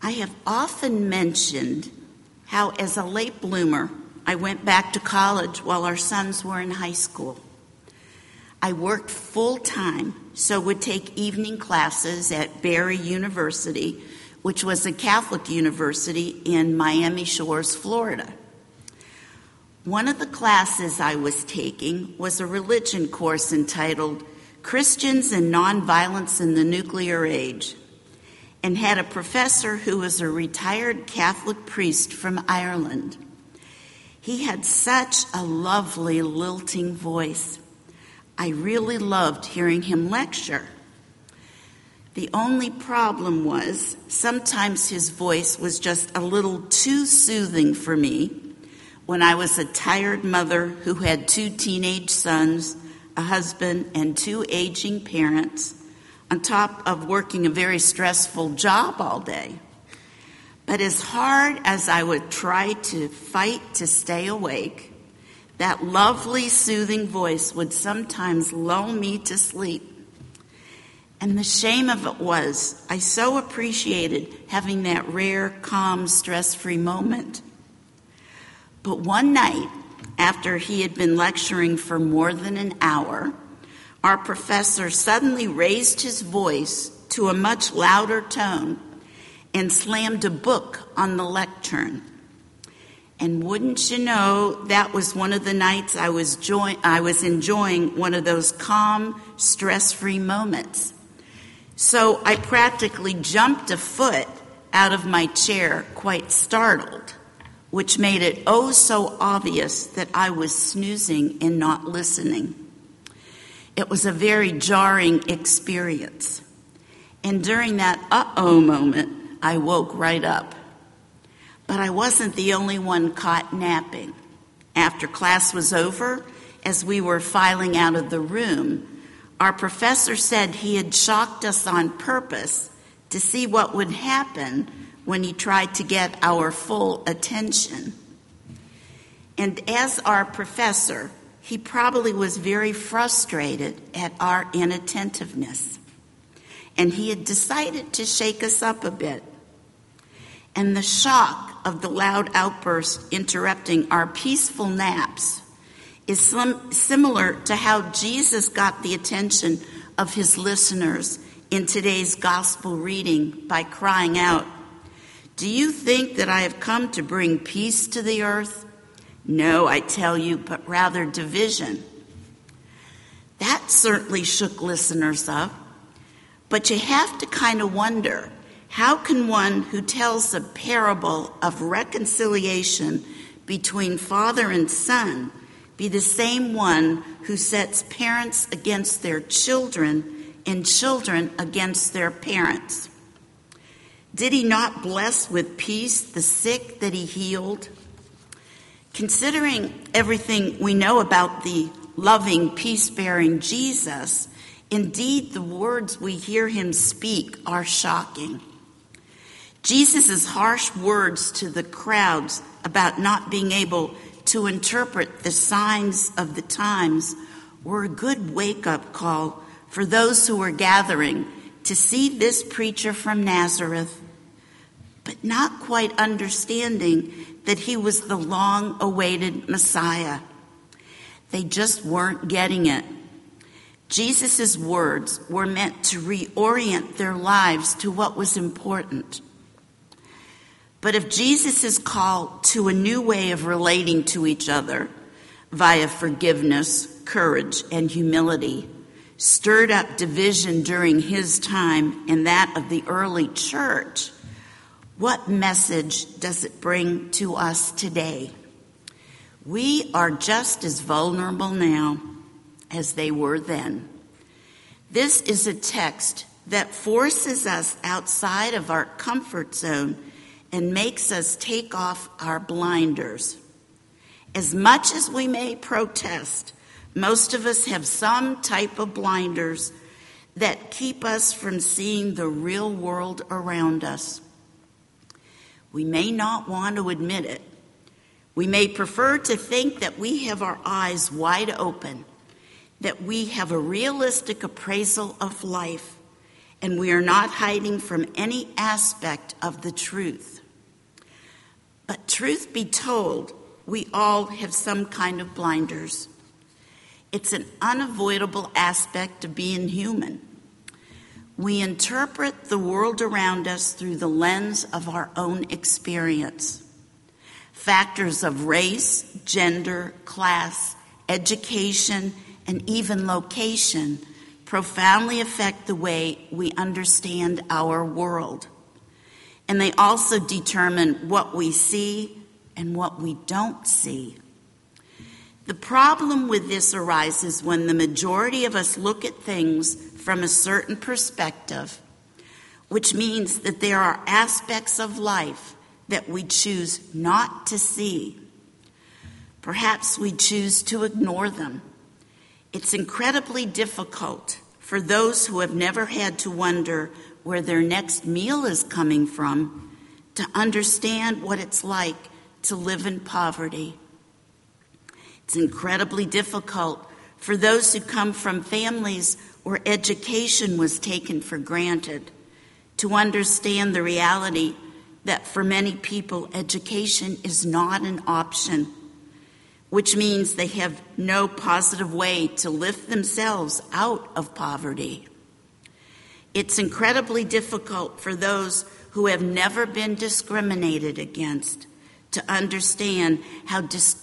I have often mentioned how, as a late bloomer, I went back to college while our sons were in high school. I worked full-time, so would take evening classes at Barry University, which was a Catholic university in Miami Shores, Florida. One of the classes I was taking was a religion course entitled Christians and Nonviolence in the Nuclear Age, and had a professor who was a retired Catholic priest from Ireland. He had such a lovely, lilting voice. I really loved hearing him lecture. The only problem was sometimes his voice was just a little too soothing for me when I was a tired mother who had 2 teenage sons, a husband, and 2 aging parents, on top of working a very stressful job all day. But as hard as I would try to fight to stay awake, that lovely, soothing voice would sometimes lull me to sleep. And the shame of it was, I so appreciated having that rare, calm, stress-free moment. But one night, after he had been lecturing for more than an hour, our professor suddenly raised his voice to a much louder tone and slammed a book on the lectern. And wouldn't you know, that was one of the nights I was enjoying one of those calm, stress-free moments. So I practically jumped a foot out of my chair, quite startled, which made it oh so obvious that I was snoozing and not listening. It was a very jarring experience. And during that uh-oh moment, I woke right up. But I wasn't the only one caught napping. After class was over, as we were filing out of the room, our professor said he had shocked us on purpose to see what would happen when he tried to get our full attention. And as our professor, he probably was very frustrated at our inattentiveness. And he had decided to shake us up a bit. And the shock of the loud outburst interrupting our peaceful naps is similar to how Jesus got the attention of his listeners in today's gospel reading by crying out, "Do you think that I have come to bring peace to the earth? No, I tell you, but rather division." That certainly shook listeners up, but you have to kind of wonder, how can one who tells a parable of reconciliation between father and son be the same one who sets parents against their children and children against their parents? Did he not bless with peace the sick that he healed? Considering everything we know about the loving, peace-bearing Jesus, indeed the words we hear him speak are shocking. Jesus' harsh words to the crowds about not being able to interpret the signs of the times were a good wake-up call for those who were gathering to see this preacher from Nazareth, but not quite understanding that he was the long-awaited Messiah. They just weren't getting it. Jesus' words were meant to reorient their lives to what was important. But if Jesus' call to a new way of relating to each other via forgiveness, courage, and humility stirred up division during his time and that of the early church, what message does it bring to us today? We are just as vulnerable now as they were then. This is a text that forces us outside of our comfort zone and makes us take off our blinders. As much as we may protest, most of us have some type of blinders that keep us from seeing the real world around us. We may not want to admit it. We may prefer to think that we have our eyes wide open, that we have a realistic appraisal of life, and we are not hiding from any aspect of the truth. But truth be told, we all have some kind of blinders. It's an unavoidable aspect of being human. We interpret the world around us through the lens of our own experience. Factors of race, gender, class, education, and even location profoundly affect the way we understand our world. And they also determine what we see and what we don't see. The problem with this arises when the majority of us look at things from a certain perspective, which means that there are aspects of life that we choose not to see. Perhaps we choose to ignore them. It's incredibly difficult for those who have never had to wonder where their next meal is coming from to understand what it's like to live in poverty. It's incredibly difficult for those who come from families where education was taken for granted to understand the reality that for many people education is not an option, which means they have no positive way to lift themselves out of poverty. It's incredibly difficult for those who have never been discriminated against to understand how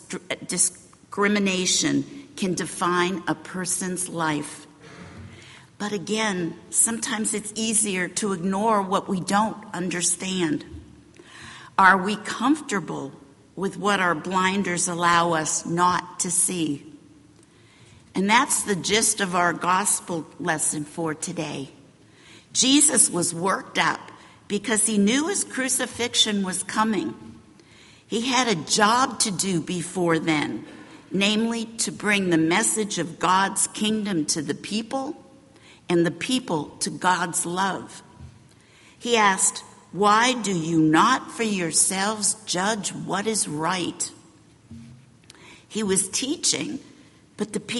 discrimination can define a person's life. But again, sometimes it's easier to ignore what we don't understand. Are we comfortable with what our blinders allow us not to see? And that's the gist of our gospel lesson for today. Jesus was worked up because he knew his crucifixion was coming. He had a job to do before then, namely to bring the message of God's kingdom to the people and the people to God's love. He asked, "Why do you not for yourselves judge what is right?" He was teaching, but did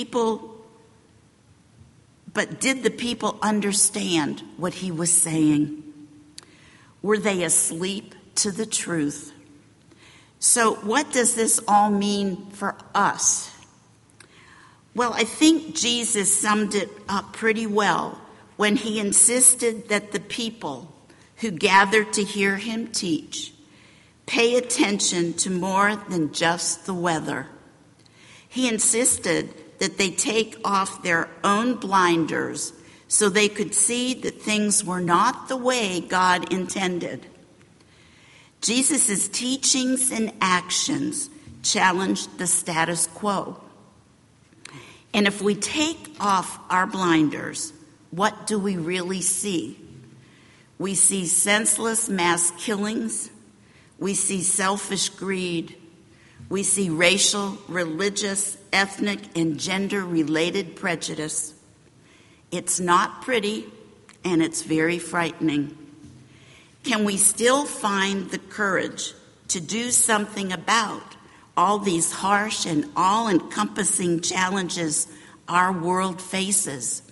the people understand what he was saying? Were they asleep to the truth? So what does this all mean for us? Well, I think Jesus summed it up pretty well when he insisted that the people who gathered to hear him teach pay attention to more than just the weather. He insisted that they take off their own blinders so they could see that things were not the way God intended. Jesus' teachings and actions challenged the status quo. And if we take off our blinders, what do we really see? We see senseless mass killings. We see selfish greed. We see racial, religious, ethnic, and gender-related prejudice. It's not pretty, and it's very frightening. Can we still find the courage to do something about all these harsh and all-encompassing challenges our world faces?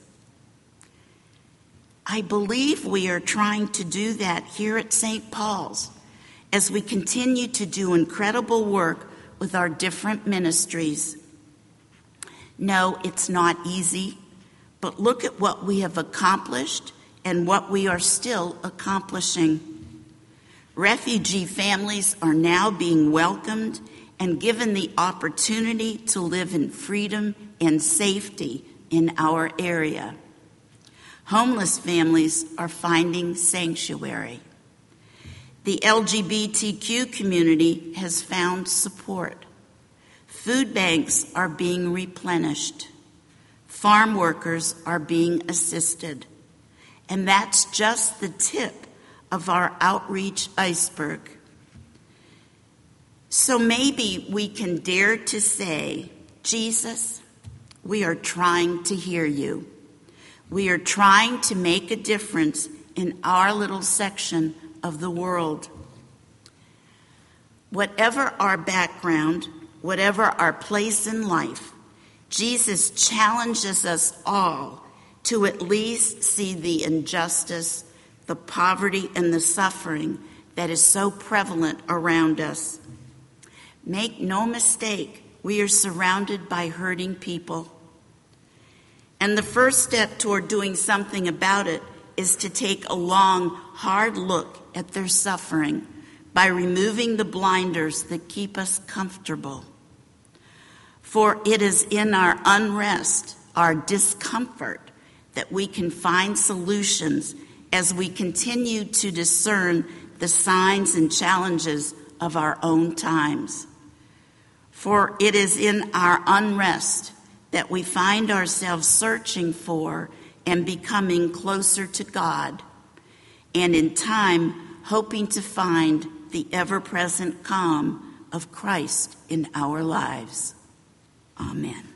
I believe we are trying to do that here at St. Paul's as we continue to do incredible work with our different ministries. No, it's not easy, but look at what we have accomplished and what we are still accomplishing. Refugee families are now being welcomed and given the opportunity to live in freedom and safety in our area. Homeless families are finding sanctuary. The LGBTQ community has found support. Food banks are being replenished. Farm workers are being assisted. And that's just the tip of our outreach iceberg. So maybe we can dare to say, Jesus, we are trying to hear you. We are trying to make a difference in our little section of the world. Whatever our background, whatever our place in life, Jesus challenges us all to at least see the injustice, the poverty, and the suffering that is so prevalent around us. Make no mistake, we are surrounded by hurting people. And the first step toward doing something about it is to take a long, hard look at their suffering by removing the blinders that keep us comfortable. For it is in our unrest, our discomfort, that we can find solutions as we continue to discern the signs and challenges of our own times. For it is in our unrest that we find ourselves searching for and becoming closer to God, and in time hoping to find the ever-present calm of Christ in our lives. Amen.